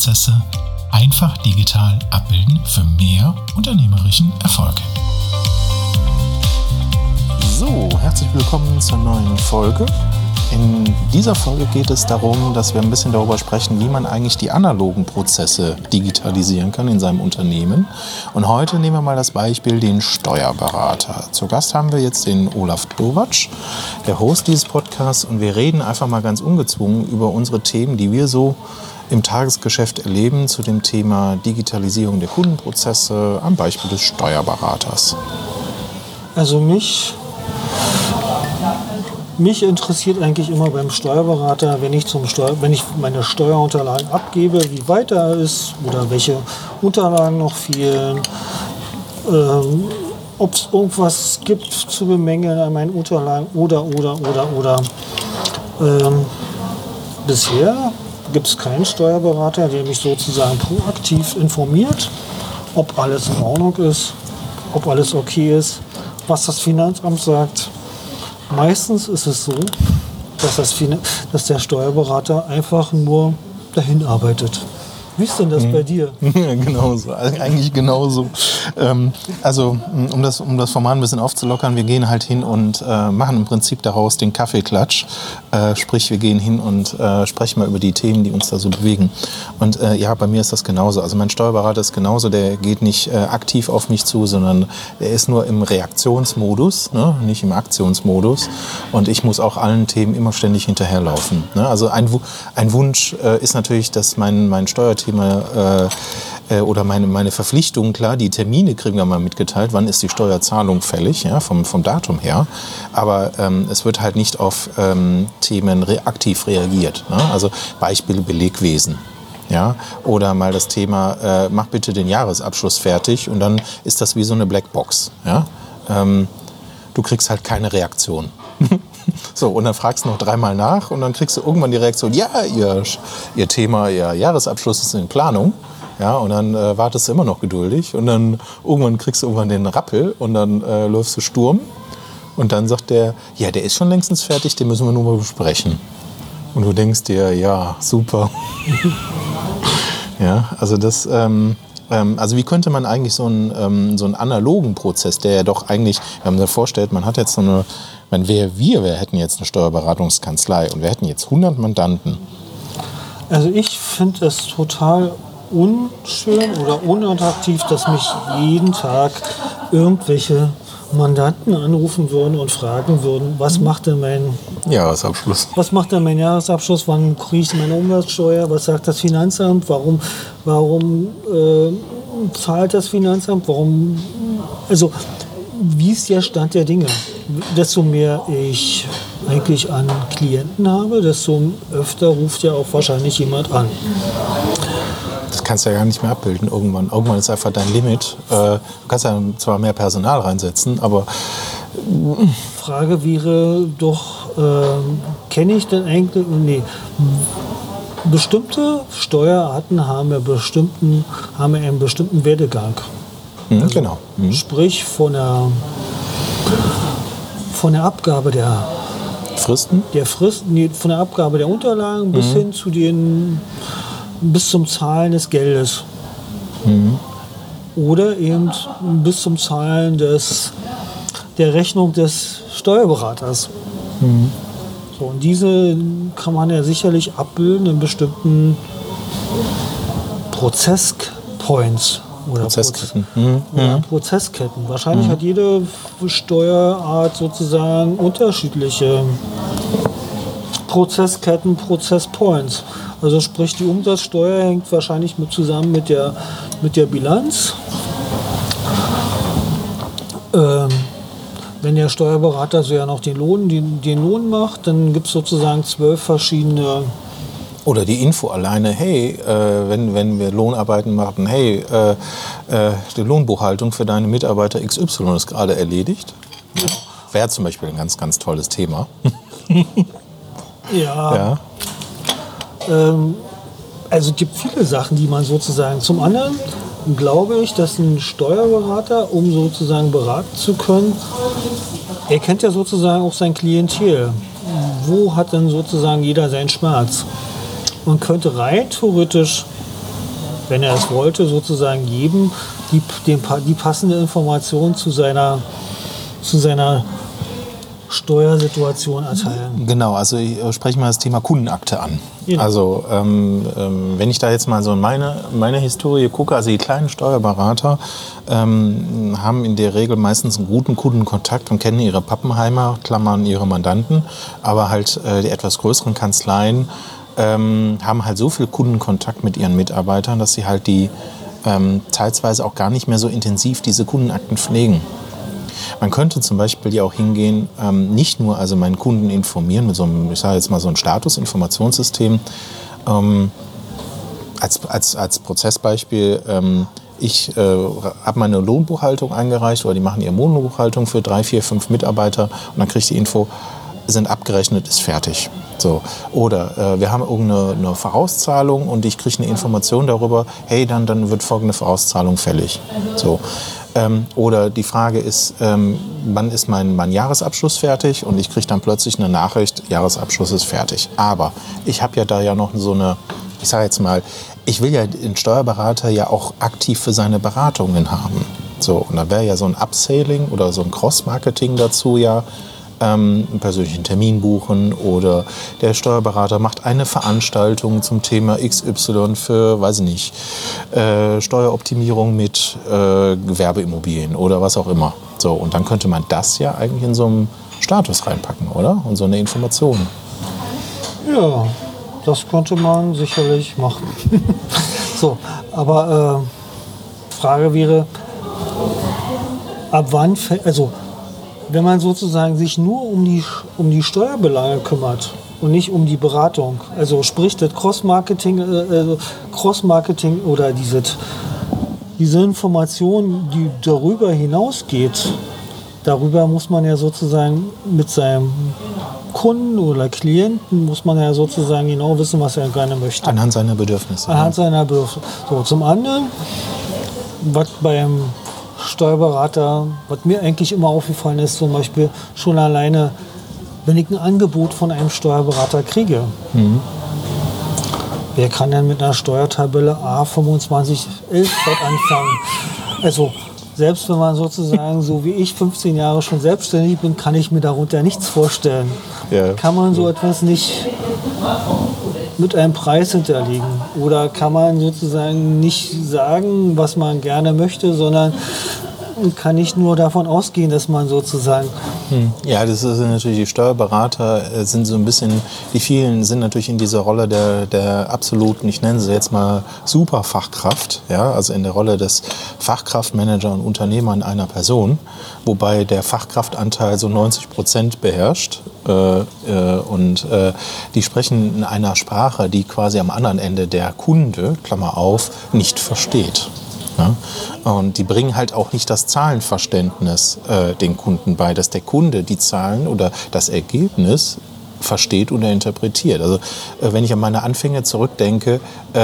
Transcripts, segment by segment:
Kundenprozesse einfach digital abbilden für mehr unternehmerischen Erfolg. So, herzlich willkommen zur neuen Folge. In dieser Folge geht es darum, dass wir ein bisschen darüber sprechen, wie man eigentlich die analogen Prozesse digitalisieren kann in seinem Unternehmen. Und heute nehmen wir mal das Beispiel den Steuerberater. Zu Gast haben wir jetzt den Olaf Glowacz, der Host dieses Podcasts. Und wir reden einfach mal ganz ungezwungen über unsere Themen, die wir so im Tagesgeschäft erleben, zu dem Thema Digitalisierung der Kundenprozesse am Beispiel des Steuerberaters. Also mich interessiert eigentlich immer beim Steuerberater, wenn ich meine Steuerunterlagen abgebe, wie weit er ist oder welche Unterlagen noch fehlen, ob es irgendwas gibt zu bemängeln an meinen Unterlagen oder. Bisher gibt es keinen Steuerberater, der mich sozusagen proaktiv informiert, ob alles in Ordnung ist, ob alles okay ist, was das Finanzamt sagt. Meistens ist es so, dass der Steuerberater einfach nur dahin arbeitet. Wie ist denn das bei dir? Ja, genauso, eigentlich genauso. Also um das Format ein bisschen aufzulockern, wir gehen halt hin und machen im Prinzip daraus den Kaffeeklatsch. Sprich, wir gehen hin und sprechen mal über die Themen, die uns da so bewegen. Und ja, bei mir ist das genauso. Also mein Steuerberater ist genauso, der geht nicht aktiv auf mich zu, sondern der ist nur im Reaktionsmodus, ne? Nicht im Aktionsmodus. Und ich muss auch allen Themen immer ständig hinterherlaufen. Ne? Also ein Wunsch ist natürlich, dass mein Steuerthema oder meine Verpflichtungen, klar, die Termine kriegen wir mal mitgeteilt, wann ist die Steuerzahlung fällig, ja, vom Datum her. Aber es wird halt nicht auf Themen aktiv reagiert. Ne? Also Beispiele Belegwesen. Ja? Oder mal das Thema, mach bitte den Jahresabschluss fertig und dann ist das wie so eine Blackbox. Ja? Du kriegst halt keine Reaktion. So, und dann fragst du noch 3-mal nach und dann kriegst du irgendwann die Reaktion, ja, ihr Thema, Ihr Jahresabschluss ist in Planung. Ja, und dann wartest du immer noch geduldig und dann irgendwann kriegst du den Rappel und dann läufst du Sturm. Und dann sagt der, ja, der ist schon längstens fertig, den müssen wir nur mal besprechen. Und du denkst dir, ja, super. Ja, also das... Also wie könnte man eigentlich so einen analogen Prozess, der ja doch eigentlich, wenn man sich vorstellt, man hat jetzt wir hätten jetzt eine Steuerberatungskanzlei und wir hätten jetzt 100 Mandanten. Also ich finde es total unschön oder unattraktiv, dass mich jeden Tag irgendwelche Mandanten anrufen würden und fragen würden, was macht denn mein Jahresabschluss? Was macht denn mein Jahresabschluss? Wann kriege ich meine Umsatzsteuer? Was sagt das Finanzamt? Warum zahlt das Finanzamt? Also wie ist der Stand der Dinge? Desto mehr ich eigentlich an Klienten habe, desto öfter ruft ja auch wahrscheinlich jemand an. Das kannst du ja gar nicht mehr abbilden irgendwann. Irgendwann ist einfach dein Limit. Du kannst ja zwar mehr Personal reinsetzen, aber... Frage wäre doch, kenne ich denn eigentlich... Nee. Bestimmte Steuerarten haben einen bestimmten Werdegang. Also, genau. Sprich von der Abgabe der Fristen? Von der Abgabe der Unterlagen bis hin zu bis zum Zahlen des Geldes. Oder eben bis zum Zahlen der Rechnung des Steuerberaters. So, und diese kann man ja sicherlich abbilden in bestimmten Prozesspoints. Oder Prozessketten. Wahrscheinlich hat jede Steuerart sozusagen unterschiedliche Prozessketten, Prozesspoints. Also sprich, die Umsatzsteuer hängt wahrscheinlich zusammen mit der Bilanz. Wenn der Steuerberater so ja noch den Lohn macht, dann gibt es sozusagen 12 verschiedene... Oder die Info alleine, hey, wenn wir Lohnarbeiten machen, hey, die Lohnbuchhaltung für deine Mitarbeiter XY ist gerade erledigt. Ja. Wäre zum Beispiel ein ganz, ganz tolles Thema. Ja. Also es gibt viele Sachen, die man sozusagen... Zum anderen glaube ich, dass ein Steuerberater, um sozusagen beraten zu können, er kennt ja sozusagen auch sein Klientel. Wo hat denn sozusagen jeder seinen Schmerz? Man könnte rein theoretisch wenn er es wollte, sozusagen jedem die passende Information zu seiner Steuersituation erteilen. Genau, also ich spreche mal das Thema Kundenakte an. Genau. Also wenn ich da jetzt mal so in meine Historie gucke, also die kleinen Steuerberater haben in der Regel meistens einen guten Kundenkontakt und kennen ihre Pappenheimer, Klammern ihre Mandanten, aber halt die etwas größeren Kanzleien haben halt so viel Kundenkontakt mit ihren Mitarbeitern, dass sie halt die teilweise auch gar nicht mehr so intensiv diese Kundenakten pflegen. Man könnte zum Beispiel ja auch hingehen, nicht nur also meinen Kunden informieren mit so einem, ich sage jetzt mal so ein Status-Informationssystem. Als Prozessbeispiel, ich habe meine Lohnbuchhaltung eingereicht oder die machen ihre Lohnbuchhaltung für 3, 4, 5 Mitarbeiter und dann kriege ich die Info, sind abgerechnet, ist fertig. So. Oder wir haben irgendeine Vorauszahlung und ich kriege eine Information darüber, hey, dann wird folgende Vorauszahlung fällig. So. Oder die Frage ist, wann ist mein Jahresabschluss fertig? Und ich kriege dann plötzlich eine Nachricht, Jahresabschluss ist fertig. Aber ich habe ja da ja noch so eine, ich sage jetzt mal, ich will ja den Steuerberater ja auch aktiv für seine Beratungen haben. So, und da wäre ja so ein Upselling oder so ein Cross-Marketing dazu ja, einen persönlichen Termin buchen oder der Steuerberater macht eine Veranstaltung zum Thema XY für, weiß ich nicht, Steueroptimierung mit Gewerbeimmobilien oder was auch immer. So, und dann könnte man das ja eigentlich in so einem Status reinpacken, oder? Und so eine Information. Ja, das könnte man sicherlich machen. So, aber Frage wäre, ab wann, also wenn man sozusagen sich nur um die Steuerbelange kümmert und nicht um die Beratung, also sprich das Cross-Marketing oder diese Information, die darüber hinausgeht, darüber muss man ja sozusagen mit seinem Kunden oder Klienten, muss man ja sozusagen genau wissen, was er gerne möchte. Anhand seiner Bedürfnisse. Anhand seiner Bedürfnisse. So, zum anderen, was beim Steuerberater, was mir eigentlich immer aufgefallen ist, zum Beispiel schon alleine, wenn ich ein Angebot von einem Steuerberater kriege, wer kann denn mit einer Steuertabelle A2511 was anfangen? Also selbst wenn man sozusagen, so wie ich, 15 Jahre schon selbstständig bin, kann ich mir darunter nichts vorstellen. Ja. Kann man so etwas nicht mit einem Preis hinterlegen? Oder kann man sozusagen nicht sagen, was man gerne möchte, sondern kann nicht nur davon ausgehen, dass man sozusagen... Ja, das ist natürlich, die Steuerberater sind so ein bisschen, die vielen sind natürlich in dieser Rolle der absoluten, ich nenne sie jetzt mal Superfachkraft, ja, also in der Rolle des Fachkraftmanager und Unternehmer in einer Person, wobei der Fachkraftanteil so 90% beherrscht und die sprechen in einer Sprache, die quasi am anderen Ende der Kunde, Klammer auf, nicht versteht. Ja? Und die bringen halt auch nicht das Zahlenverständnis den Kunden bei, dass der Kunde die Zahlen oder das Ergebnis versteht oder interpretiert. Also wenn ich an meine Anfänge zurückdenke,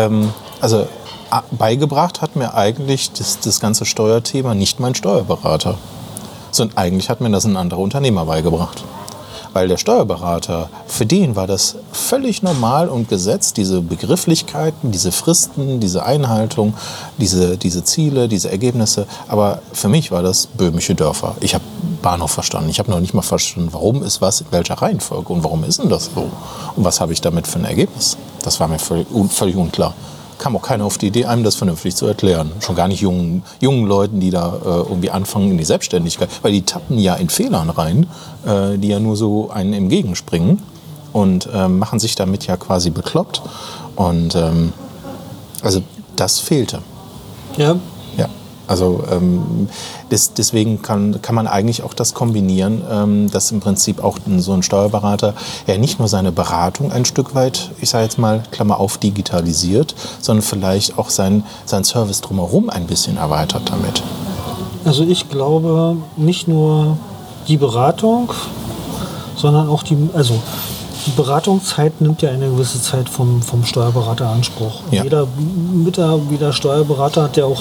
beigebracht hat mir eigentlich das ganze Steuerthema nicht mein Steuerberater, sondern eigentlich hat mir das ein anderer Unternehmer beigebracht. Weil der Steuerberater, für den war das völlig normal und gesetzt, diese Begrifflichkeiten, diese Fristen, diese Einhaltung, diese Ziele, diese Ergebnisse. Aber für mich war das böhmische Dörfer. Ich habe Bahnhof verstanden. Ich habe noch nicht mal verstanden, warum ist was in welcher Reihenfolge und warum ist denn das so? Und was habe ich damit für ein Ergebnis? Das war mir völlig unklar. Kam auch keiner auf die Idee, einem das vernünftig zu erklären. Schon gar nicht jungen Leuten, die da irgendwie anfangen in die Selbstständigkeit. Weil die tappen ja in Fehlern rein, die ja nur so einen entgegenspringen und machen sich damit ja quasi bekloppt. Und also das fehlte. Ja. Ja. Also deswegen kann man eigentlich auch das kombinieren, dass im Prinzip auch so ein Steuerberater ja nicht nur seine Beratung ein Stück weit, ich sage jetzt mal, Klammer auf, digitalisiert, sondern vielleicht auch sein Service drumherum ein bisschen erweitert damit. Also ich glaube, nicht nur die Beratung, sondern auch die Beratungszeit nimmt ja eine gewisse Zeit vom Steuerberater Anspruch. Ja. Jeder Steuerberater hat ja auch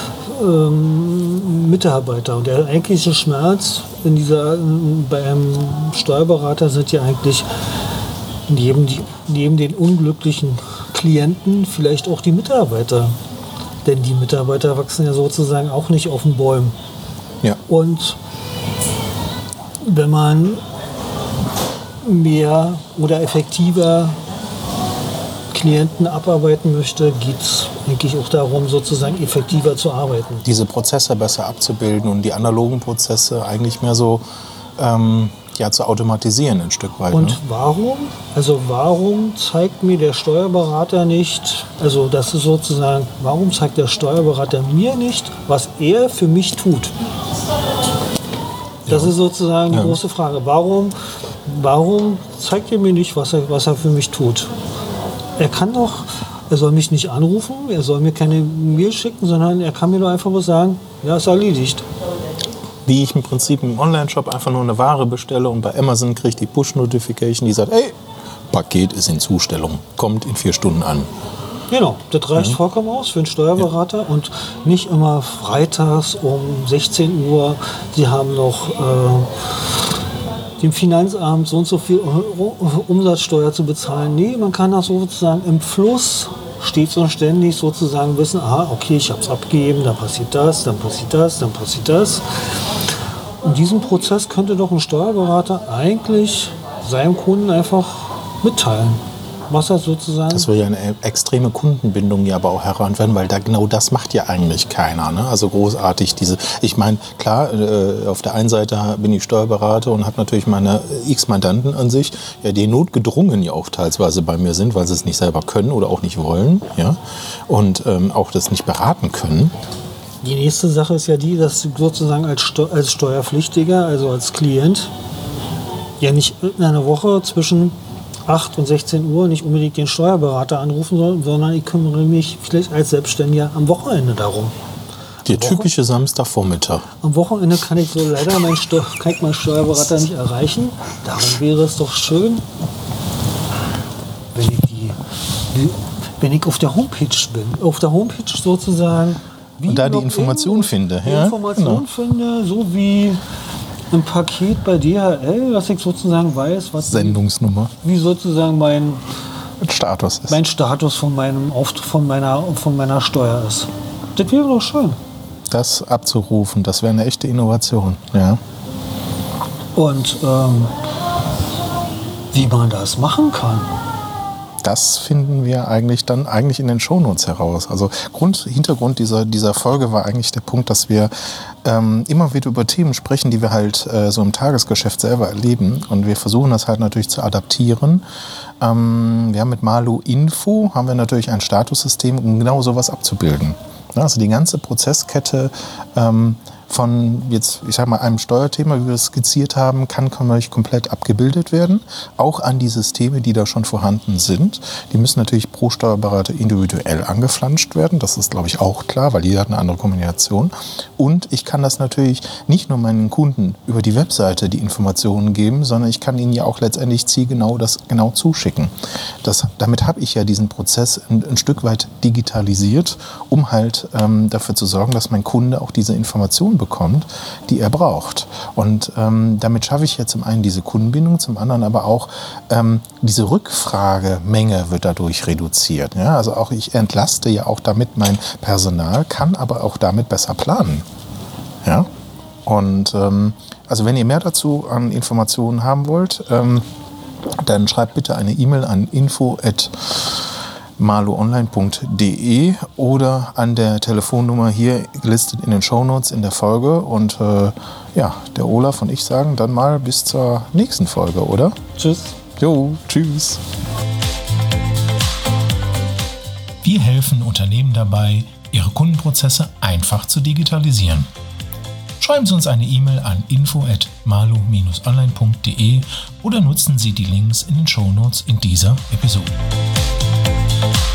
Mitarbeiter. Und der eigentliche Schmerz bei einem Steuerberater sind ja eigentlich neben den unglücklichen Klienten vielleicht auch die Mitarbeiter. Denn die Mitarbeiter wachsen ja sozusagen auch nicht auf den Bäumen. Ja. Und wenn man mehr oder effektiver Klienten abarbeiten möchte, geht es eigentlich auch darum, sozusagen effektiver zu arbeiten. Diese Prozesse besser abzubilden und die analogen Prozesse eigentlich mehr so zu automatisieren ein Stück weit. Und ne? warum zeigt mir der Steuerberater nicht, also das ist sozusagen, warum zeigt der Steuerberater mir nicht, was er für mich tut? Das ist sozusagen die große Frage. Warum zeigt er mir nicht, was er für mich tut? Er soll mich nicht anrufen, er soll mir keine Mail schicken, sondern er kann mir nur einfach was sagen, ja, ist erledigt. Wie ich im Prinzip im Online-Shop einfach nur eine Ware bestelle und bei Amazon kriege ich die Push-Notification, die sagt, hey, Paket ist in Zustellung, kommt in 4 Stunden an. Genau, das reicht vollkommen aus für einen Steuerberater und nicht immer freitags um 16 Uhr, Sie haben noch dem Finanzamt so und so viel Umsatzsteuer zu bezahlen. Nee, man kann das sozusagen im Fluss stets und ständig sozusagen wissen, okay, ich habe es abgegeben, dann passiert das, dann passiert das, dann passiert das. Und diesen Prozess könnte doch ein Steuerberater eigentlich seinem Kunden einfach mitteilen. Was er sozusagen. Das wäre ja eine extreme Kundenbindung ja aber auch heranwerden, weil da genau das macht ja eigentlich keiner. Ne? Also großartig ich meine, klar, auf der einen Seite bin ich Steuerberater und habe natürlich meine X-Mandanten an sich, ja, die notgedrungen ja auch teilweise bei mir sind, weil sie es nicht selber können oder auch nicht wollen, ja, und auch das nicht beraten können. Die nächste Sache ist ja die, dass du sozusagen als Steuerpflichtiger, also als Klient, ja nicht in einer Woche zwischen 8 und 16 Uhr nicht unbedingt den Steuerberater anrufen soll, sondern ich kümmere mich vielleicht als Selbstständiger am Wochenende darum. Der typische Samstagvormittag. Am Wochenende kann ich so leider meinen Steuerberater nicht erreichen. Darum wäre es doch schön, wenn ich auf der Homepage bin. Auf der Homepage sozusagen. Und da die Information finde. Die Information finde, so wie ein Paket bei DHL, dass ich sozusagen weiß, was Sendungsnummer. Wie sozusagen mein Status ist. Mein Status von meiner Steuer ist. Das wäre doch schön. Das abzurufen, das wäre eine echte Innovation. Ja. Und wie man das machen kann. Das finden wir eigentlich in den Shownotes heraus. Also Hintergrund dieser Folge war eigentlich der Punkt, dass wir immer wieder über Themen sprechen, die wir halt so im Tagesgeschäft selber erleben. Und wir versuchen das halt natürlich zu adaptieren. Wir haben mit Malu Info natürlich ein Statussystem, um genau sowas abzubilden. Ja, also die ganze Prozesskette von jetzt, ich sag mal, einem Steuerthema, wie wir es skizziert haben, kann komplett abgebildet werden. Auch an die Systeme, die da schon vorhanden sind. Die müssen natürlich pro Steuerberater individuell angeflanscht werden. Das ist, glaube ich, auch klar, weil jeder hat eine andere Kombination. Und ich kann das natürlich nicht nur meinen Kunden über die Webseite die Informationen geben, sondern ich kann ihnen ja auch letztendlich zielgenau das genau zuschicken. Damit habe ich ja diesen Prozess ein Stück weit digitalisiert, um halt dafür zu sorgen, dass mein Kunde auch diese Informationen bekommt, die er braucht. Und damit schaffe ich ja zum einen diese Kundenbindung, zum anderen aber auch diese Rückfragemenge wird dadurch reduziert. Ja? Also auch ich entlaste ja auch damit mein Personal, kann aber auch damit besser planen. Ja? Und also wenn ihr mehr dazu an Informationen haben wollt, dann schreibt bitte eine E-Mail an info@maluonline.de oder an der Telefonnummer hier gelistet in den Shownotes in der Folge. Und der Olaf und ich sagen dann mal bis zur nächsten Folge, oder? Tschüss. Jo, tschüss. Wir helfen Unternehmen dabei, ihre Kundenprozesse einfach zu digitalisieren. Schreiben Sie uns eine E-Mail an info@malu-online.de oder nutzen Sie die Links in den Shownotes in dieser Episode.